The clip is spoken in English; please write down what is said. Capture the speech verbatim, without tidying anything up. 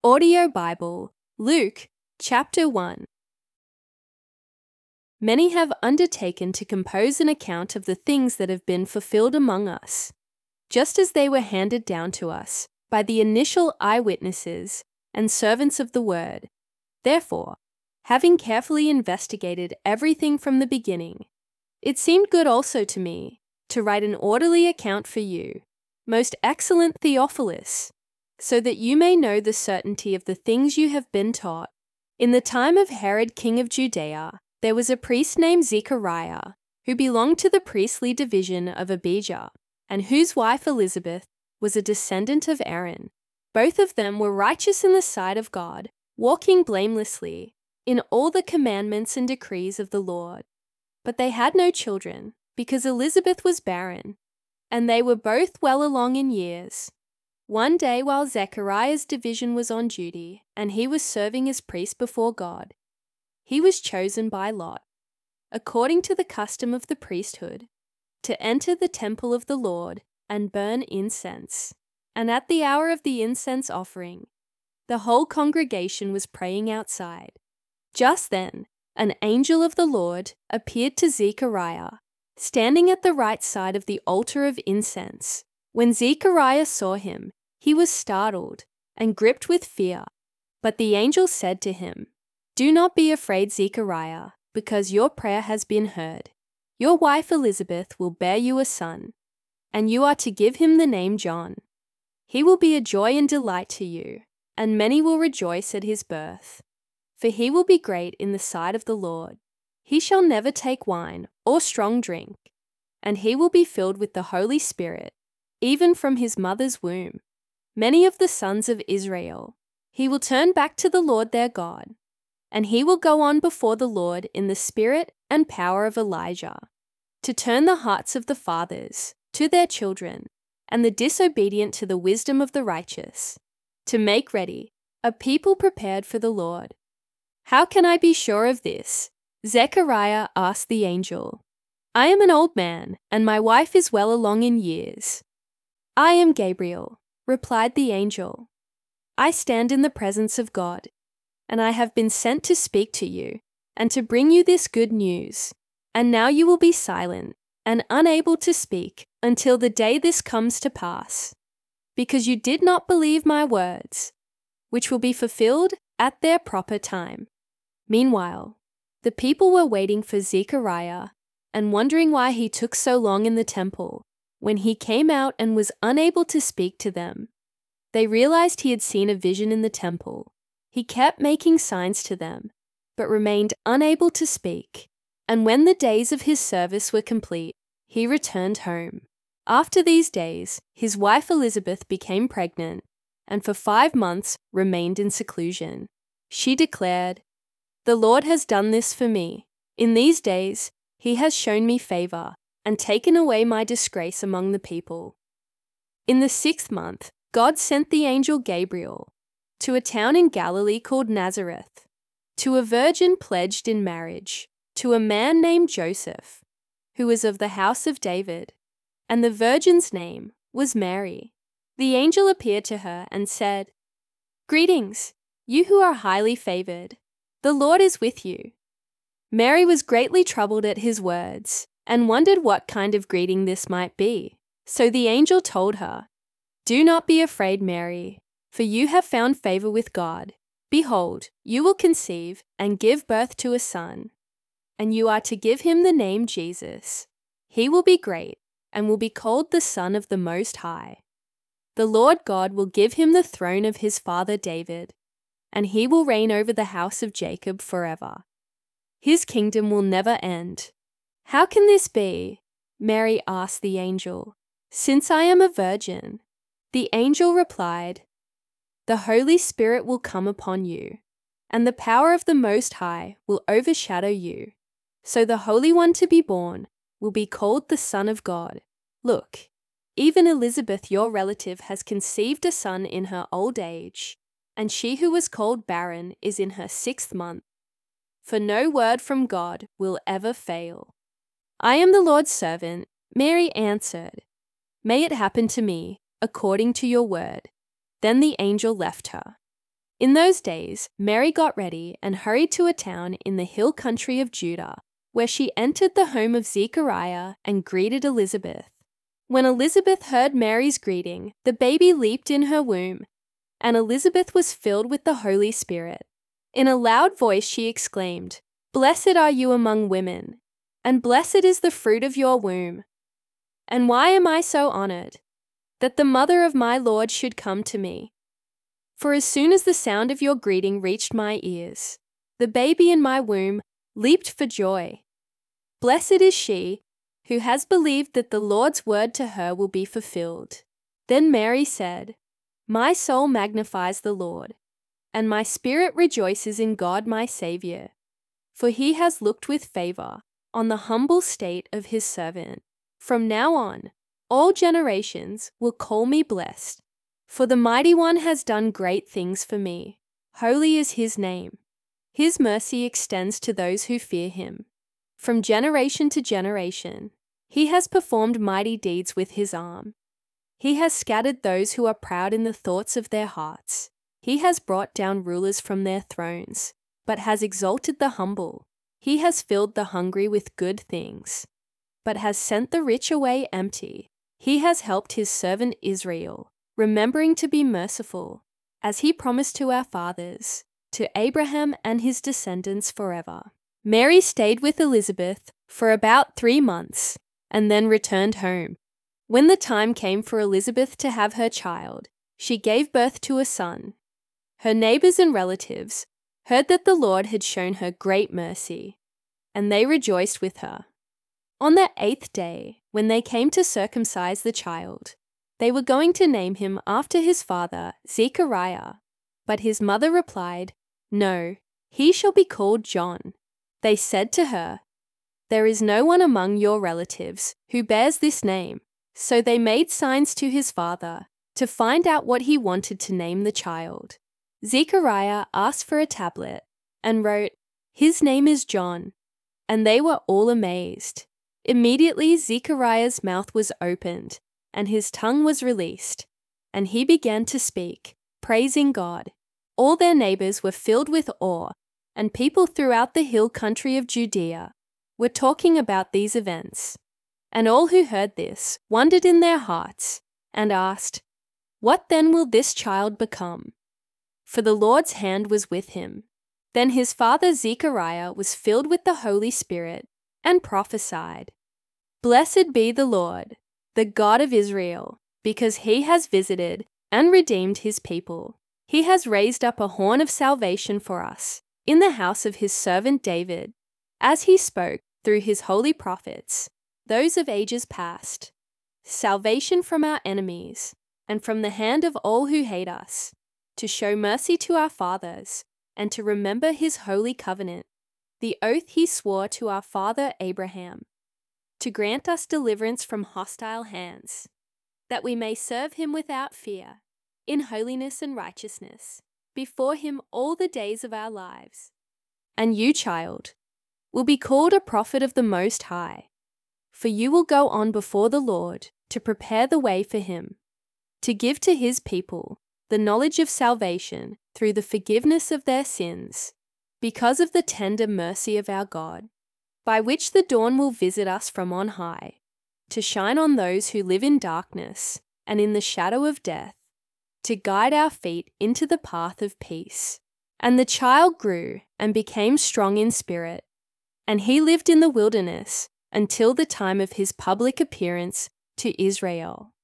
Audio Bible, Luke chapter one. Many have undertaken to compose an account of the things that have been fulfilled among us, just as they were handed down to us by the initial eyewitnesses and servants of the word. Therefore, having carefully investigated everything from the beginning, it seemed good also to me to write an orderly account for you, most excellent Theophilus, so that you may know the certainty of the things you have been taught. In the time of Herod king of Judea, there was a priest named Zechariah, who belonged to the priestly division of Abijah, and whose wife Elizabeth was a descendant of Aaron. Both of them were righteous in the sight of God, walking blamelessly in all the commandments and decrees of the Lord. But they had no children, because Elizabeth was barren, and they were both well along in years. One day while Zechariah's division was on duty, and he was serving as priest before God, he was chosen by lot, according to the custom of the priesthood, to enter the temple of the Lord and burn incense. And at the hour of the incense offering, the whole congregation was praying outside. Just then, an angel of the Lord appeared to Zechariah, standing at the right side of the altar of incense. When Zechariah saw him, he was startled and gripped with fear. But the angel said to him, "Do not be afraid, Zechariah, because your prayer has been heard. Your wife Elizabeth will bear you a son, and you are to give him the name John. He will be a joy and delight to you, and many will rejoice at his birth. For he will be great in the sight of the Lord. He shall never take wine or strong drink, and he will be filled with the Holy Spirit, even from his mother's womb. Many of the sons of Israel he will turn back to the Lord their God, and he will go on before the Lord in the spirit and power of Elijah, to turn the hearts of the fathers to their children, and the disobedient to the wisdom of the righteous, to make ready a people prepared for the Lord." "How can I be sure of this?" Zechariah asked the angel. "I am an old man, and my wife is well along in years." "I am Gabriel," replied the angel. "I stand in the presence of God, and I have been sent to speak to you and to bring you this good news. And now you will be silent and unable to speak until the day this comes to pass, because you did not believe my words, which will be fulfilled at their proper time." Meanwhile, the people were waiting for Zechariah and wondering why he took so long in the temple. When he came out and was unable to speak to them, they realized he had seen a vision in the temple. He kept making signs to them, but remained unable to speak. And when the days of his service were complete, he returned home. After these days, his wife Elizabeth became pregnant, and for five months remained in seclusion. She declared, "The Lord has done this for me. In these days, he has shown me favor and taken away my disgrace among the people." In the sixth month, God sent the angel Gabriel to a town in Galilee called Nazareth, to a virgin pledged in marriage, to a man named Joseph, who was of the house of David, and the virgin's name was Mary. The angel appeared to her and said, "Greetings, you who are highly favored. The Lord is with you." Mary was greatly troubled at his words and wondered what kind of greeting this might be. So the angel told her, "Do not be afraid, Mary, for you have found favor with God. Behold, you will conceive and give birth to a son, and you are to give him the name Jesus. He will be great and will be called the Son of the Most High. The Lord God will give him the throne of his father David, and he will reign over the house of Jacob forever. His kingdom will never end." "How can this be?" Mary asked the angel, "since I am a virgin?" The angel replied, "The Holy Spirit will come upon you, and the power of the Most High will overshadow you. So the Holy One to be born will be called the Son of God. Look, even Elizabeth, your relative, has conceived a son in her old age, and she who was called barren is in her sixth month. For no word from God will ever fail." "I am the Lord's servant," Mary answered. "May it happen to me according to your word." Then the angel left her. In those days, Mary got ready and hurried to a town in the hill country of Judah, where she entered the home of Zechariah and greeted Elizabeth. When Elizabeth heard Mary's greeting, the baby leaped in her womb, and Elizabeth was filled with the Holy Spirit. In a loud voice she exclaimed, "Blessed are you among women, and blessed is the fruit of your womb. And why am I so honored, that the mother of my Lord should come to me? For as soon as the sound of your greeting reached my ears, the baby in my womb leaped for joy. Blessed is she who has believed that the Lord's word to her will be fulfilled." Then Mary said, "My soul magnifies the Lord, and my spirit rejoices in God my Saviour, for he has looked with favour on the humble state of his servant. From now on, all generations will call me blessed, for the Mighty One has done great things for me. Holy is his name. His mercy extends to those who fear him. From generation to generation, he has performed mighty deeds with his arm. He has scattered those who are proud in the thoughts of their hearts. He has brought down rulers from their thrones, but has exalted the humble. He has filled the hungry with good things, but has sent the rich away empty. He has helped his servant Israel, remembering to be merciful, as he promised to our fathers, to Abraham and his descendants forever." Mary stayed with Elizabeth for about three months and then returned home. When the time came for Elizabeth to have her child, she gave birth to a son. Her neighbors and relatives heard that the Lord had shown her great mercy, and they rejoiced with her. On the eighth day, when they came to circumcise the child, they were going to name him after his father, Zechariah. But his mother replied, "No, he shall be called John." They said to her, "There is no one among your relatives who bears this name." So they made signs to his father to find out what he wanted to name the child. Zechariah asked for a tablet and wrote, "His name is John." And they were all amazed. Immediately Zechariah's mouth was opened, and his tongue was released, and he began to speak, praising God. All their neighbors were filled with awe, and people throughout the hill country of Judea were talking about these events. And all who heard this wondered in their hearts and asked, "What then will this child become?" For the Lord's hand was with him. Then his father Zechariah was filled with the Holy Spirit and prophesied, "Blessed be the Lord, the God of Israel, because he has visited and redeemed his people. He has raised up a horn of salvation for us in the house of his servant David, as he spoke through his holy prophets, those of ages past, salvation from our enemies and from the hand of all who hate us, to show mercy to our fathers and to remember his holy covenant, the oath he swore to our father Abraham, to grant us deliverance from hostile hands, that we may serve him without fear, in holiness and righteousness, before him all the days of our lives. And you, child, will be called a prophet of the Most High, for you will go on before the Lord to prepare the way for him, to give to his people the knowledge of salvation through the forgiveness of their sins, because of the tender mercy of our God, by which the dawn will visit us from on high, to shine on those who live in darkness and in the shadow of death, to guide our feet into the path of peace." And the child grew and became strong in spirit, and he lived in the wilderness until the time of his public appearance to Israel.